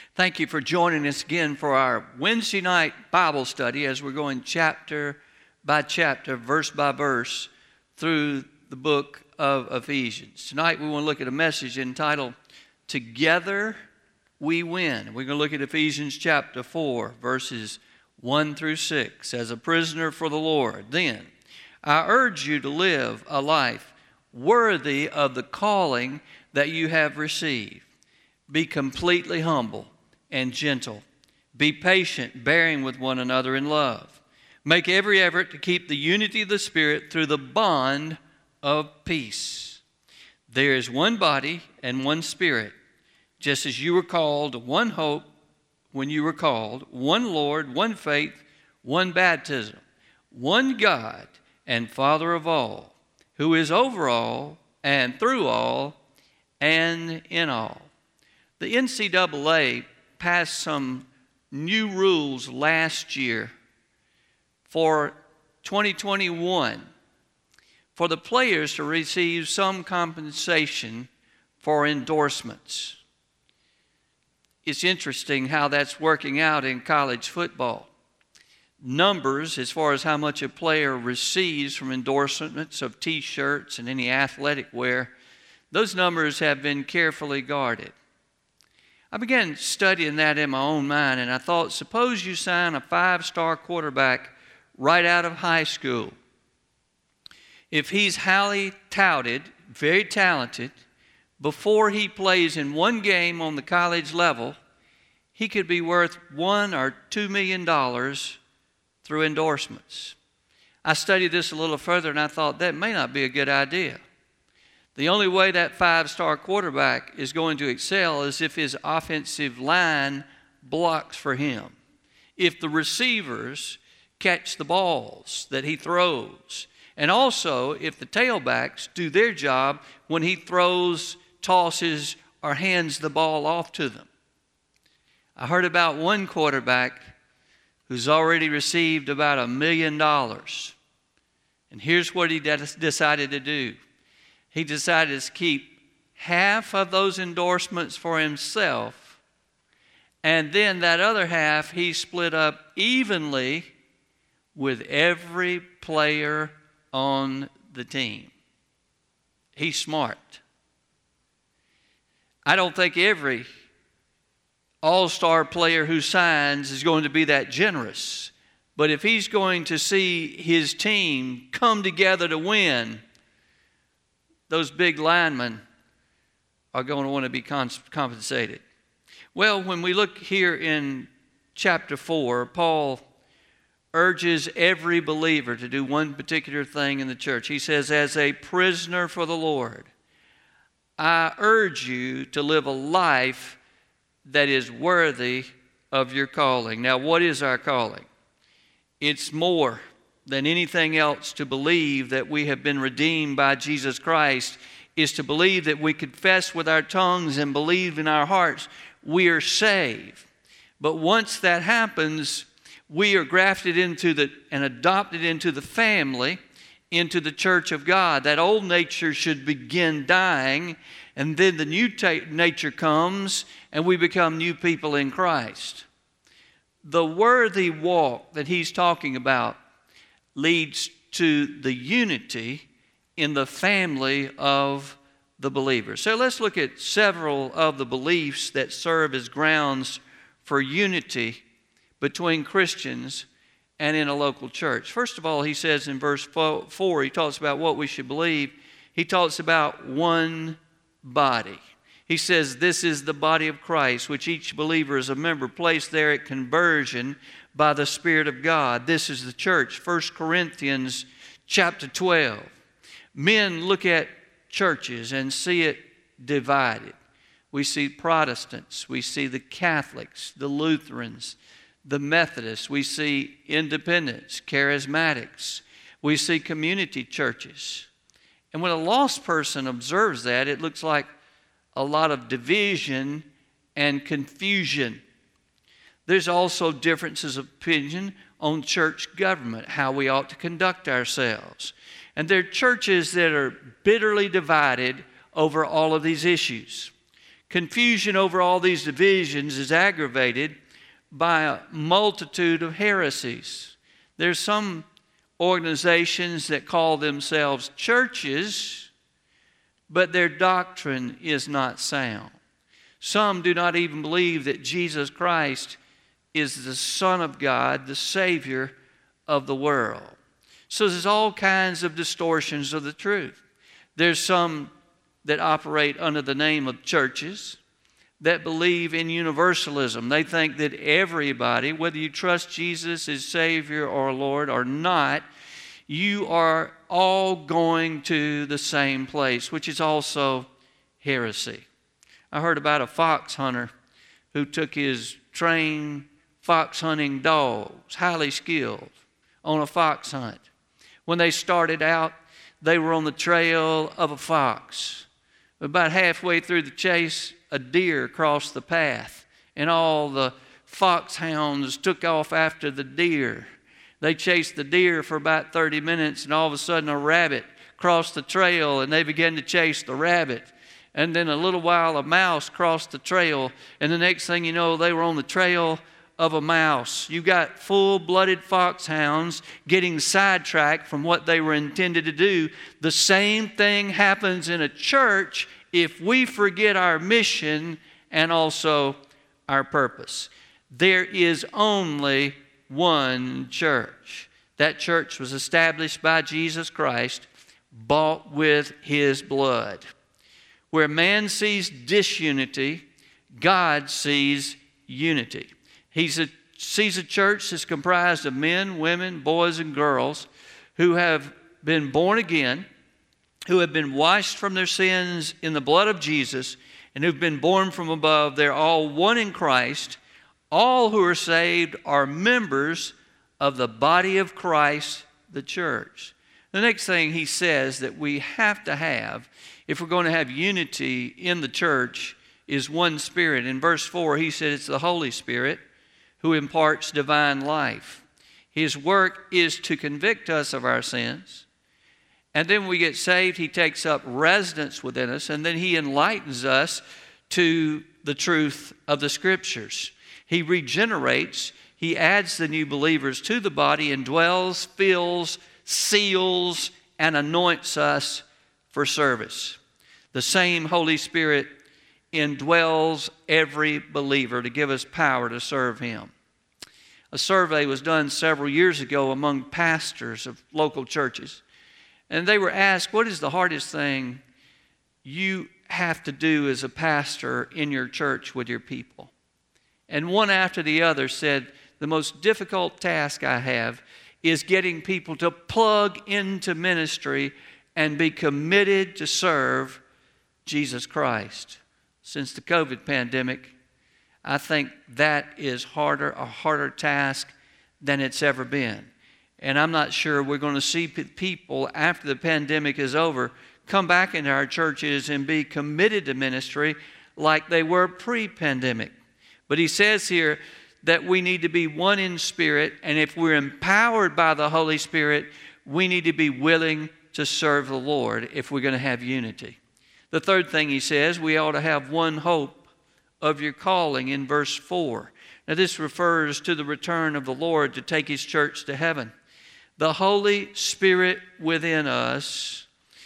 Thank you for joining us again for our Wednesday night Bible study as we're going chapter by chapter, verse by verse, through the book of Ephesians. Tonight we want to look at a message entitled, Together We Win. We're going to look at Ephesians chapter 4, verses 1 through 6. As a prisoner for the Lord, then, I urge you to live a life worthy of the calling that you have received. Be completely humble and gentle. Be patient, bearing with one another in love. Make every effort to keep the unity of the Spirit through the bond of peace. There is one body and one Spirit, just as you were called to one hope when you were called, one Lord, one faith, one baptism, one God and Father of all, who is over all and through all and in all. The NCAA passed some new rules last year for 2021 for the players to receive some compensation for endorsements. It's interesting how that's working out in college football. Numbers as far as how much a player receives from endorsements of T-shirts and any athletic wear, those numbers have been carefully guarded. I began studying that in my own mind, and I thought, suppose you sign a 5-star quarterback right out of high school. If he's highly touted, very talented, before he plays in one game on the college level, he could be worth $1 or $2 million through endorsements. I studied this a little further, and I thought that may not be a good idea. The only way that 5-star quarterback is going to excel is if his offensive line blocks for him. If the receivers catch the balls that he throws. And also if the tailbacks do their job when he throws, tosses, or hands the ball off to them. I heard about one quarterback who's already received about $1 million. And here's what he decided to do. He decided to keep half of those endorsements for himself, and then that other half he split up evenly with every player on the team. He's smart. I don't think every all-star player who signs is going to be that generous, but if he's going to see his team come together to win, those big linemen are going to want to be compensated. Well, when we look here in chapter 4, Paul urges every believer to do one particular thing in the church. He says, as a prisoner for the Lord, I urge you to live a life that is worthy of your calling. Now, what is our calling? It's more than anything else to believe that we have been redeemed by Jesus Christ, is to believe that we confess with our tongues and believe in our hearts we are saved. But once that happens, we are grafted into and adopted into the family, into the church of God. That old nature should begin dying, and then the new nature comes and we become new people in Christ. The worthy walk that he's talking about leads to the unity in the family of the believers. So let's look at several of the beliefs that serve as grounds for unity between Christians and in a local church. First of all, he says in verse 4, he talks about what we should believe. He talks about one body. He says, this is the body of Christ, which each believer is a member, placed there at conversion by the Spirit of God. This is the church. 1 Corinthians chapter 12. Men look at churches and see it divided. We see Protestants. We see the Catholics, the Lutherans, the Methodists. We see independents, charismatics. We see community churches. And when a lost person observes that, it looks like a lot of division and confusion. There's also differences of opinion on church government, how we ought to conduct ourselves. And there are churches that are bitterly divided over all of these issues. Confusion over all these divisions is aggravated by a multitude of heresies. There's some organizations that call themselves churches, but their doctrine is not sound. Some do not even believe that Jesus Christ is the Son of God, the Savior of the world. So there's all kinds of distortions of the truth. There's some that operate under the name of churches that believe in universalism. They think that everybody, whether you trust Jesus as Savior or Lord or not, you are all going to the same place, which is also heresy. I heard about a fox hunter who took his trained fox hunting dogs, highly skilled, on a fox hunt. When they started out, they were on the trail of a fox. About halfway through the chase, a deer crossed the path, and all the foxhounds took off after the deer. They chased the deer for about 30 minutes, and all of a sudden a rabbit crossed the trail, and they began to chase the rabbit. And then a little while, a mouse crossed the trail, and the next thing you know, they were on the trail of a mouse. You got full-blooded foxhounds getting sidetracked from what they were intended to do. The same thing happens in a church if we forget our mission and also our purpose. There is only one church. That church was established by Jesus Christ, bought with His blood. Where man sees disunity, God sees unity. He sees a church that's comprised of men, women, boys, and girls who have been born again, who have been washed from their sins in the blood of Jesus, and who've been born from above. They're all one in Christ. All who are saved are members of the body of Christ, the church. The next thing he says that we have to have, if we're going to have unity in the church, is one Spirit. In verse 4, he said it's the Holy Spirit who imparts divine life. His work is to convict us of our sins. And then when we get saved, He takes up residence within us, and then He enlightens us to the truth of the Scriptures. He regenerates. He adds the new believers to the body, and dwells, fills, seals, and anoints us for service. The same Holy Spirit indwells every believer to give us power to serve Him. A survey was done several years ago among pastors of local churches, and they were asked, what is the hardest thing you have to do as a pastor in your church with your people? And one after the other said, the most difficult task I have is getting people to plug into ministry and be committed to serve Jesus Christ. Since the COVID pandemic, I think that is a harder task than it's ever been. And I'm not sure we're going to see people after the pandemic is over come back into our churches and be committed to ministry like they were pre-pandemic. But he says here that we need to be one in spirit, and if we're empowered by the Holy Spirit, we need to be willing to serve the Lord if we're going to have unity. The third thing he says, we ought to have one hope of your calling in verse 4. Now this refers to the return of the Lord to take His church to heaven. The Holy Spirit within us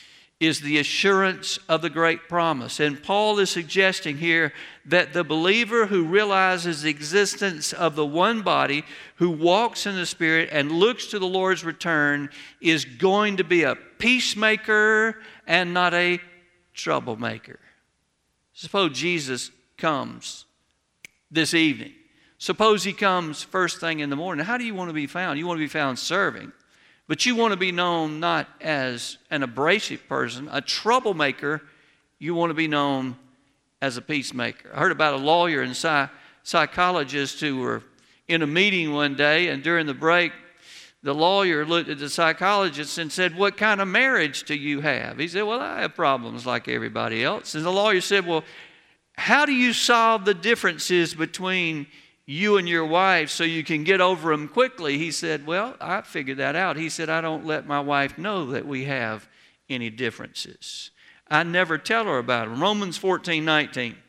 is the assurance of the great promise. And Paul is suggesting here that the believer who realizes the existence of the one body, who walks in the Spirit and looks to the Lord's return, is going to be a peacemaker and not a troublemaker. Suppose Jesus comes this evening. Suppose He comes first thing in the morning. How do you want to be found? You want to be found serving. But you want to be known not as an abrasive person, a troublemaker. You want to be known as a peacemaker. I heard about a lawyer and psychologist who were in a meeting one day, and during the break, the lawyer looked at the psychologist and said, what kind of marriage do you have? He said, well, I have problems like everybody else. And the lawyer said, well, how do you solve the differences between you and your wife so you can get over them quickly? He said, well, I figured that out. He said, I don't let my wife know that we have any differences. I never tell her about them. Romans 14:19.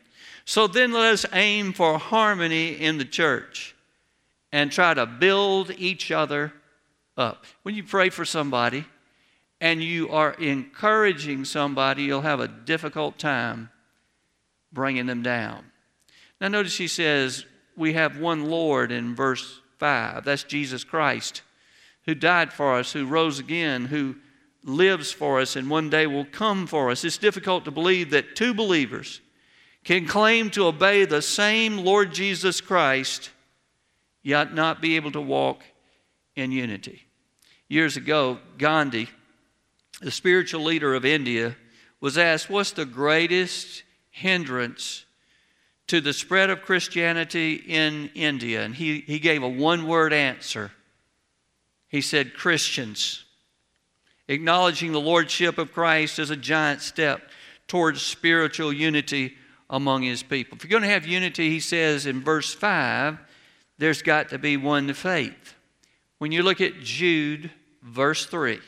So then let us aim for harmony in the church and try to build each other up. When you pray for somebody and you are encouraging somebody, you'll have a difficult time bringing them down. Now notice he says we have one Lord in verse 5. That's Jesus Christ, who died for us, who rose again, who lives for us and one day will come for us. It's difficult to believe that two believers can claim to obey the same Lord Jesus Christ, yet not be able to walk in unity. Years ago, Gandhi, the spiritual leader of India, was asked, what's the greatest hindrance to the spread of Christianity in India? And he gave a one-word answer. He said, Christians. Acknowledging the lordship of Christ as a giant step towards spiritual unity among his people. If you're going to have unity, he says in verse 5, there's got to be one faith. When you look at Jude, verse 3,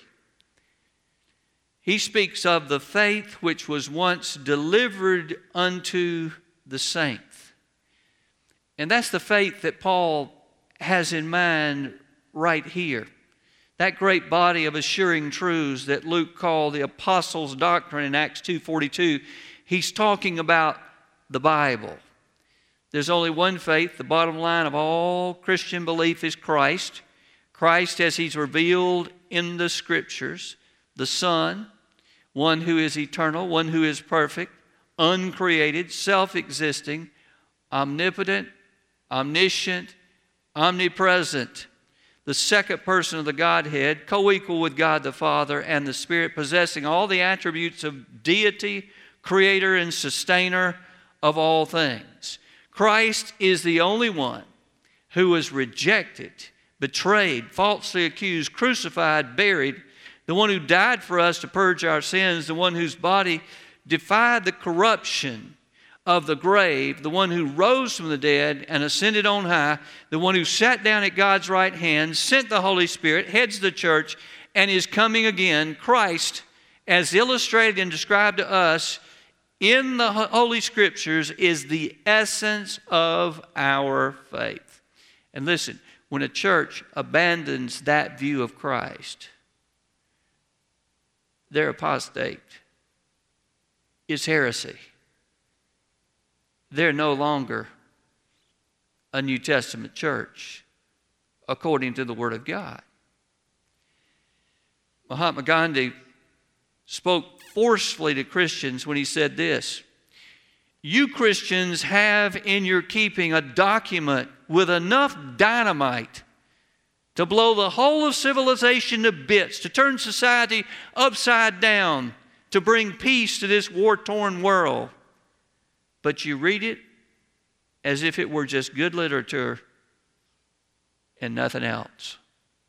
he speaks of the faith which was once delivered unto the saints. And that's the faith that Paul has in mind right here. That great body of assuring truths that Luke called the apostles' doctrine in Acts 2:42, he's talking about the Bible. There's only one faith. The bottom line of all Christian belief is Christ. Christ as he's revealed in the Scriptures, the Son, one who is eternal, one who is perfect, uncreated, self-existing, omnipotent, omniscient, omnipresent, the second person of the Godhead, co-equal with God the Father and the Spirit, possessing all the attributes of deity, creator and sustainer of all things. Christ is the only one who was rejected, betrayed, falsely accused, crucified, buried, the one who died for us to purge our sins, the one whose body defied the corruption of the grave, the one who rose from the dead and ascended on high, the one who sat down at God's right hand, sent the Holy Spirit, heads the church, and is coming again. Christ, as illustrated and described to us in the Holy Scriptures, is the essence of our faith. And listen, when a church abandons that view of Christ, they're apostate. It's heresy. They're no longer a New Testament church according to the Word of God. Mahatma Gandhi spoke forcefully to Christians when he said this: you Christians have in your keeping a document with enough dynamite to blow the whole of civilization to bits, to turn society upside down, to bring peace to this war-torn world. But you read it as if it were just good literature and nothing else.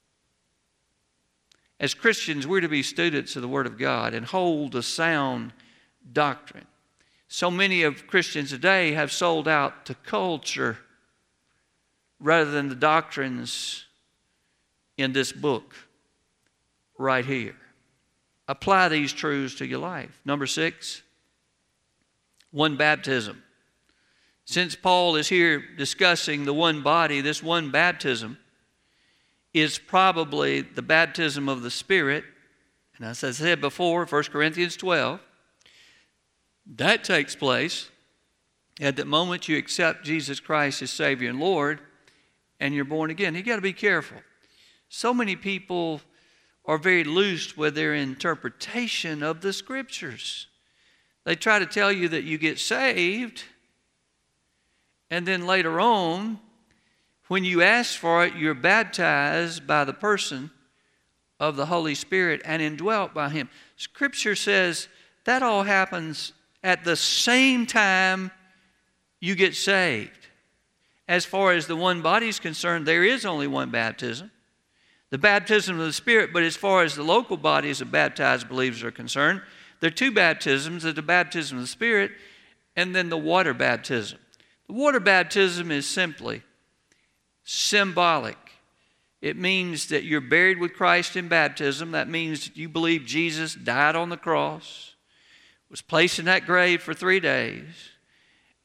As Christians, we're to be students of the Word of God and hold a sound doctrine. So many of Christians today have sold out to culture rather than the doctrines in this book right here. Apply these truths to your life. Number 6, one baptism. Since Paul is here discussing the one body, this one baptism is probably the baptism of the Spirit. And as I said before, 1 Corinthians 12, that takes place at the moment you accept Jesus Christ as Savior and Lord and you're born again. You've got to be careful. So many people are very loose with their interpretation of the Scriptures. They try to tell you that you get saved, and then later on, when you ask for it, you're baptized by the person of the Holy Spirit and indwelt by Him. Scripture says that all happens at the same time you get saved. As far as the one body is concerned, there is only one baptism, the baptism of the Spirit. But as far as the local bodies of baptized believers are concerned, there are two baptisms: the baptism of the Spirit and then the water baptism. The water baptism is simply symbolic. It means that you're buried with Christ in baptism. That means that you believe Jesus died on the cross, was placed in that grave for 3 days,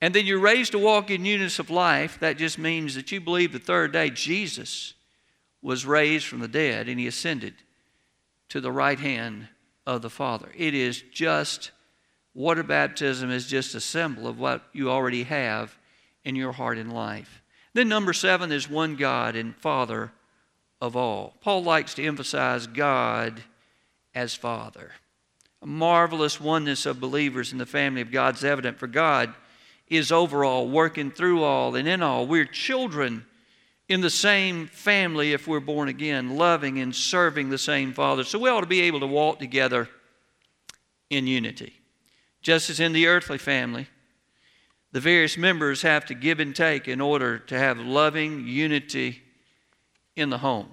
And then you're raised to walk in newness of life. That just means that you believe the third day Jesus was raised from the dead and he ascended to the right hand of the Father. It is just, water baptism is just a symbol of what you already have in your heart and life. Then number 7 is one God and Father of all. Paul likes to emphasize God as Father. A marvelous oneness of believers in the family of God is evident, for God is over all, working through all and in all. We're children in the same family if we're born again, loving and serving the same Father. So we ought to be able to walk together in unity. Just as in the earthly family, the various members have to give and take in order to have loving unity in the home.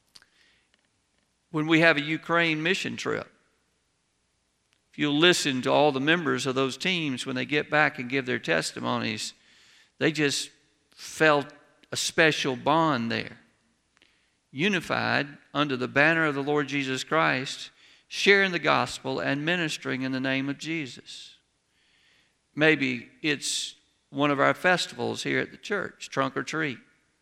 When we have a Ukraine mission trip, if you'll listen to all the members of those teams when they get back and give their testimonies, they just felt a special bond there. Unified under the banner of the Lord Jesus Christ, sharing the gospel and ministering in the name of Jesus. Maybe it's one of our festivals here at the church, Trunk or Treat.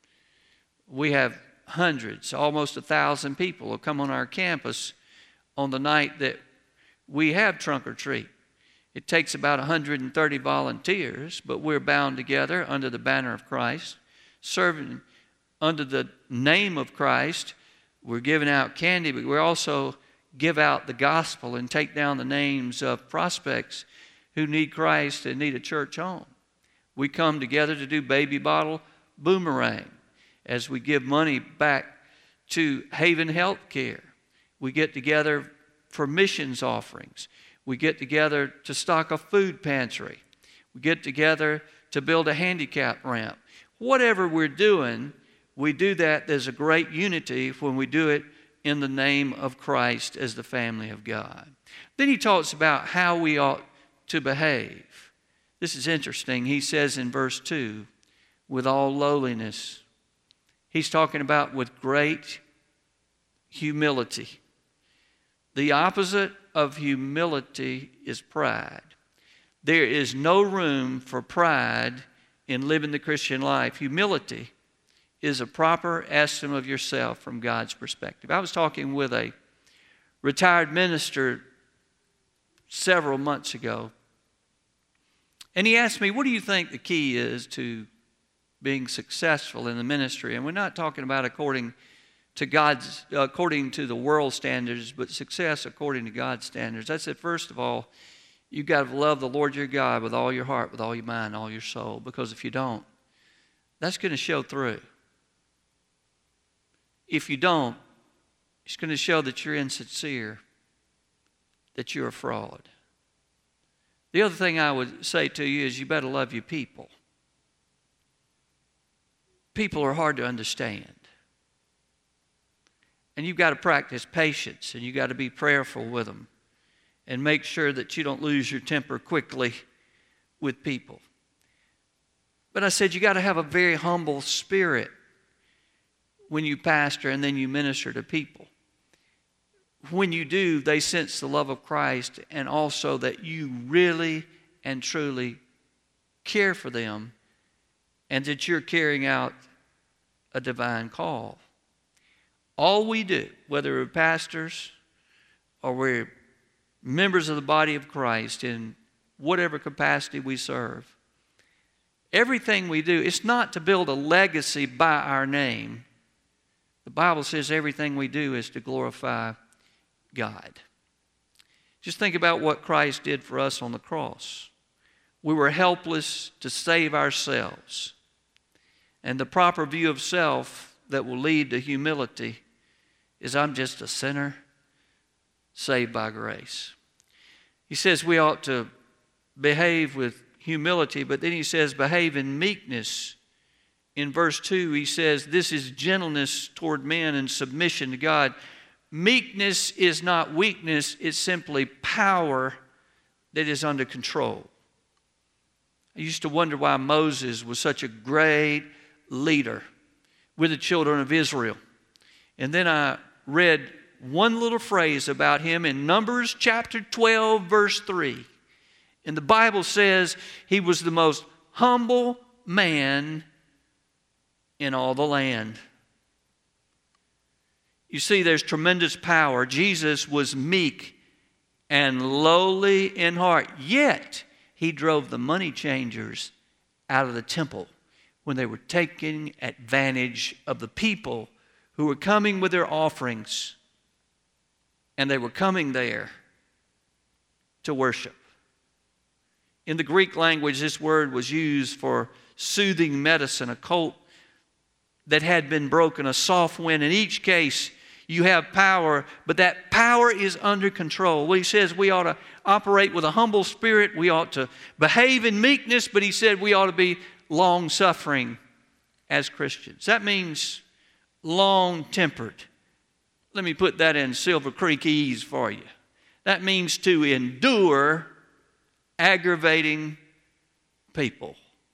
We have hundreds, almost 1,000 people who come on our campus on the night that we have Trunk or Treat. It takes about 130 volunteers, but we're bound together under the banner of Christ, serving under the name of Christ. We're giving out candy, but we also give out the gospel and take down the names of prospects who need Christ and need a church home. We come together to do baby bottle boomerang as we give money back to Haven Healthcare. We get together for missions offerings. We get together to stock a food pantry. We get together to build a handicap ramp. Whatever we're doing, we do that. There's a great unity when we do it in the name of Christ as the family of God. Then he talks about how we ought to behave. This is interesting. He says in verse 2, with all lowliness. He's talking about with great humility. The opposite of humility is pride. There is no room for pride in living the Christian life. Humility is a proper estimate of yourself from God's perspective. I was talking with a retired minister several months ago, and he asked me, what do you think the key is to being successful in the ministry? And we're not talking about according to the world standards, but success according to God's standards. I said, first of all, you've got to love the Lord your God with all your heart, with all your mind, all your soul. Because if you don't, that's going to show through. If you don't, it's going to show that you're insincere, that you're a fraud. The other thing I would say to you is you better love your people. People are hard to understand. And you've got to practice patience, and you've got to be prayerful with them and make sure that you don't lose your temper quickly with people. But I said you got to have a very humble spirit when you pastor and then you minister to people. When you do, they sense the love of Christ and also that you really and truly care for them and that you're carrying out a divine call. All we do, whether we're pastors or we're members of the body of Christ in whatever capacity we serve, everything we do, it's not to build a legacy by our name. The Bible says everything we do is to glorify God. Just think about what Christ did for us on the cross. We were helpless to save ourselves. And the proper view of self that will lead to humility is I'm just a sinner saved by grace. He says we ought to behave with humility, but then he says behave in meekness. In verse 2, he says this is gentleness toward men and submission to God. Meekness is not weakness, it's simply power that is under control. I used to wonder why Moses was such a great leader with the children of Israel. And then I read one little phrase about him in Numbers chapter 12, verse 3. And the Bible says he was the most humble man in all the land. You see, there's tremendous power. Jesus was meek and lowly in heart, yet he drove the money changers out of the temple when they were taking advantage of the people who were coming with their offerings, and they were coming there to worship. In the Greek language, this word was used for soothing medicine, a colt that had been broken, a soft wind. In each case, you have power, but that power is under control. Well, he says we ought to operate with a humble spirit. We ought to behave in meekness, but he said we ought to be long-suffering as Christians. That means long-tempered. Let me put that in Silver Creek ease for you. That means to endure aggravating people.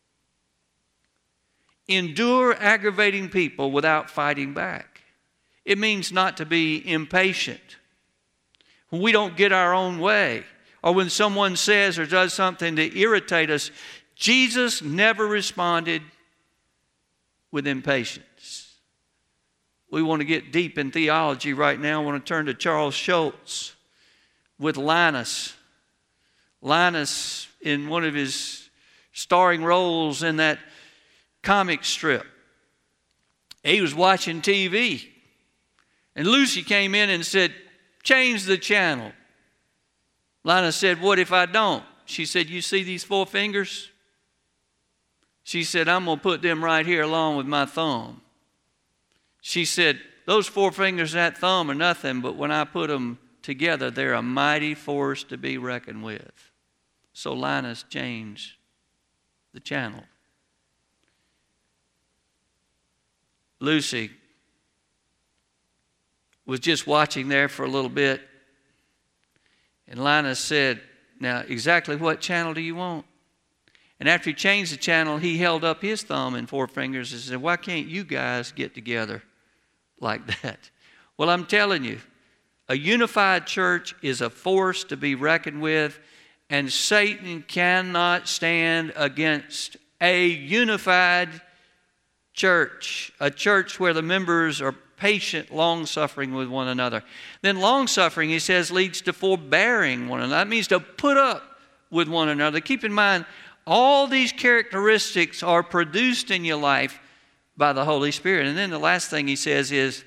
Endure aggravating people without fighting back. It means not to be impatient. When we don't get our own way, or when someone says or does something to irritate us, Jesus never responded with impatience. We want to get deep in theology right now. I want to turn to Charles Schulz with Linus. Linus, in one of his starring roles in that comic strip, he was watching TV. And Lucy came in and said, "Change the channel." Linus said, "What if I don't?" She said, "You see these 4 fingers?" She said, "I'm going to put them right here along with my thumb." She said, "Those 4 fingers and that thumb are nothing, but when I put them together, they're a mighty force to be reckoned with." So Linus changed the channel. Lucy was just watching there for a little bit. And Linus said, "Now, exactly what channel do you want?" And after he changed the channel, he held up his thumb and 4 fingers and said, "Why can't you guys get together like that?" Well, I'm telling you, a unified church is a force to be reckoned with, and Satan cannot stand against a unified church, a church where the members are patient, long-suffering with one another. Then long-suffering, he says, leads to forbearing one another. That means to put up with one another. Keep in mind, all these characteristics are produced in your life by the Holy Spirit. And then the last thing he says is,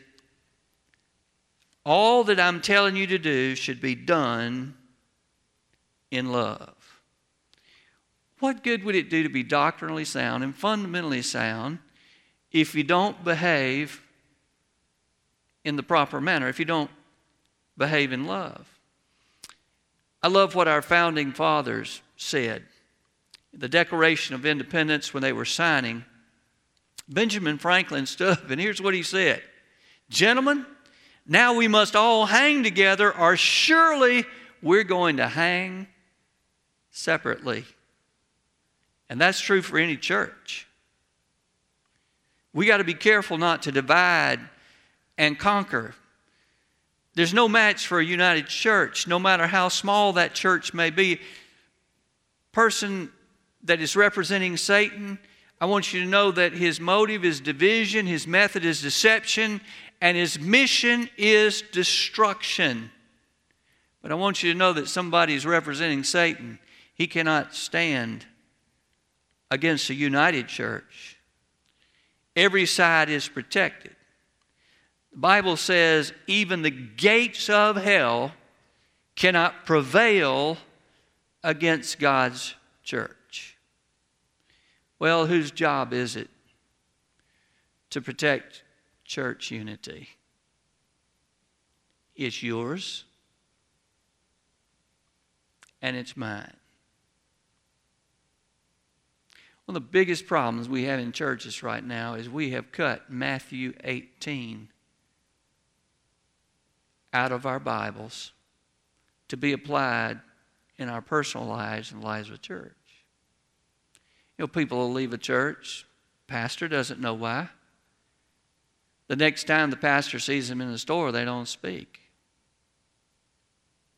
all that I'm telling you to do should be done in love. What good would it do to be doctrinally sound and fundamentally sound if you don't behave in the proper manner, if you don't behave in love? I love what our founding fathers said. The Declaration of Independence, when they were signing, Benjamin Franklin stood up, and here's what he said: "Gentlemen, now we must all hang together, or surely we're going to hang separately." And that's true for any church. We got to be careful not to divide and conquer. There's no match for a united church, no matter how small that church may be. Person that is representing Satan, I want you to know that his motive is division, his method is deception, and his mission is destruction. But I want you to know that somebody is representing Satan. He cannot stand against a united church. Every side is protected. The Bible says even the gates of hell cannot prevail against God's church. Well, whose job is it to protect church unity? It's yours and it's mine. One of the biggest problems we have in churches right now is we have cut Matthew 18 out of our Bibles to be applied in our personal lives and the lives of the church. You know, people will leave a church, pastor doesn't know why. The next time the pastor sees them in the store, they don't speak.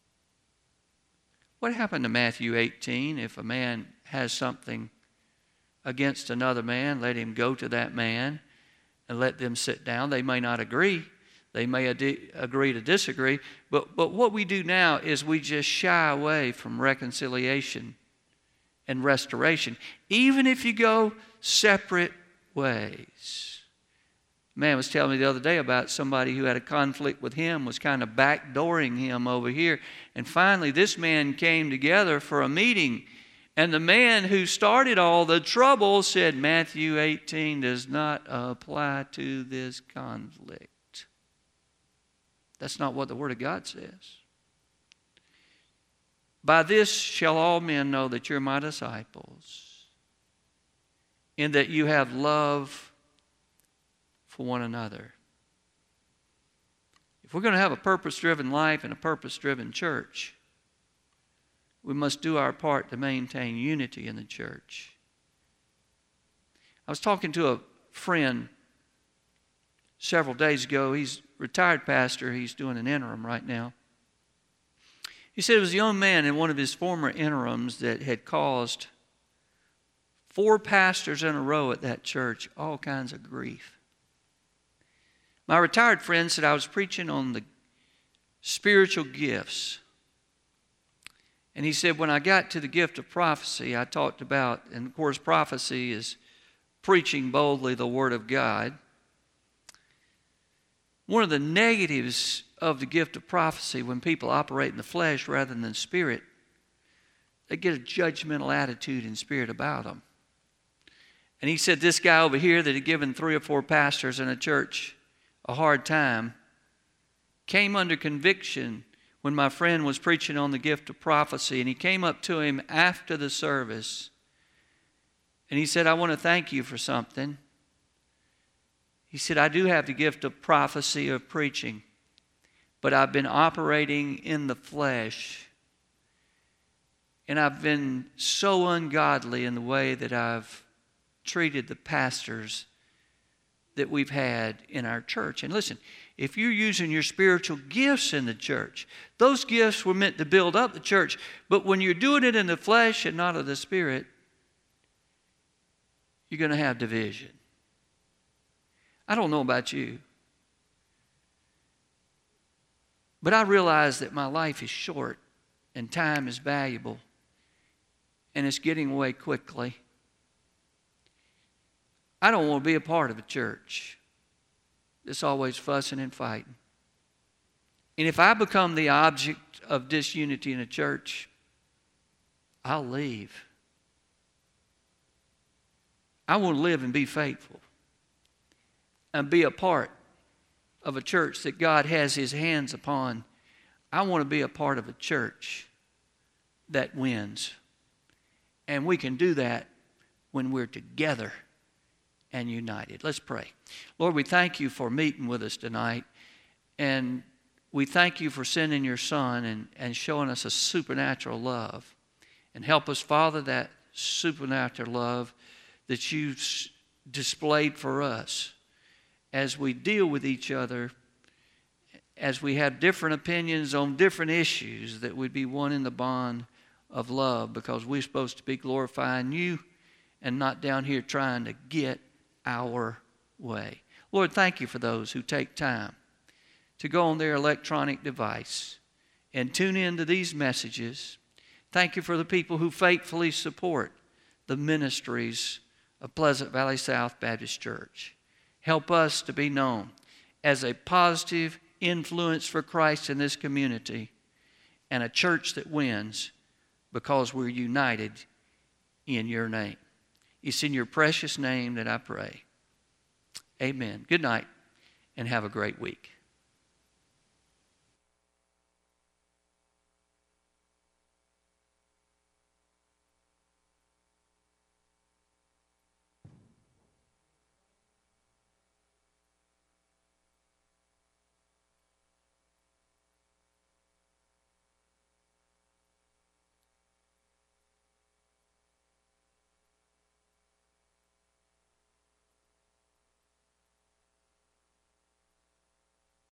What happened to Matthew 18 if a man has something against another man, let him go to that man and let them sit down. They may not agree. They may agree to disagree. But what we do now is we just shy away from reconciliation and restoration, even if you go separate ways. A man was telling me the other day about somebody who had a conflict with him, was kind of backdooring him over here. And finally, this man came together for a meeting. And the man who started all the trouble said, Matthew 18 does not apply to this conflict. That's not what the Word of God says. By this shall all men know that you're my disciples, in that you have love for one another. If we're going to have a purpose-driven life and a purpose-driven church, we must do our part to maintain unity in the church. I was talking to a friend several days ago. He's a retired pastor. He's doing an interim right now. He said it was a young man in one of his former interims that had caused 4 pastors in a row at that church all kinds of grief. My retired friend said I was preaching on the spiritual gifts. And he said when I got to the gift of prophecy, I talked about, and of course prophecy is preaching boldly the Word of God. One of the negatives of the gift of prophecy, when people operate in the flesh rather than the spirit, they get a judgmental attitude and spirit about them. And he said this guy over here that had given 3 or 4 pastors in a church a hard time came under conviction when my friend was preaching on the gift of prophecy. And he came up to him after the service and he said, I want to thank you for something. He said, I do have the gift of prophecy, of preaching, but I've been operating in the flesh. And I've been so ungodly in the way that I've treated the pastors that we've had in our church. And listen, if you're using your spiritual gifts in the church, those gifts were meant to build up the church. But when you're doing it in the flesh and not of the spirit, you're going to have division. I don't know about you, but I realize that my life is short and time is valuable and it's getting away quickly. I don't want to be a part of a church that's always fussing and fighting. And if I become the object of disunity in a church, I'll leave. I want to live and be faithful and be a part of a church that God has His hands upon. I want to be a part of a church that wins. And we can do that when we're together and united. Let's pray. Lord, we thank you for meeting with us tonight. And we thank you for sending your Son and showing us a supernatural love. And help us, Father, that supernatural love that you've displayed for us as we deal with each other, as we have different opinions on different issues, that we'd be one in the bond of love, because we're supposed to be glorifying you and not down here trying to get our way. Lord, thank you for those who take time to go on their electronic device and tune into these messages. Thank you for the people who faithfully support the ministries of Pleasant Valley South Baptist Church. Help us to be known as a positive influence for Christ in this community and a church that wins because we're united in your name. It's in your precious name that I pray. Amen. Good night and have a great week.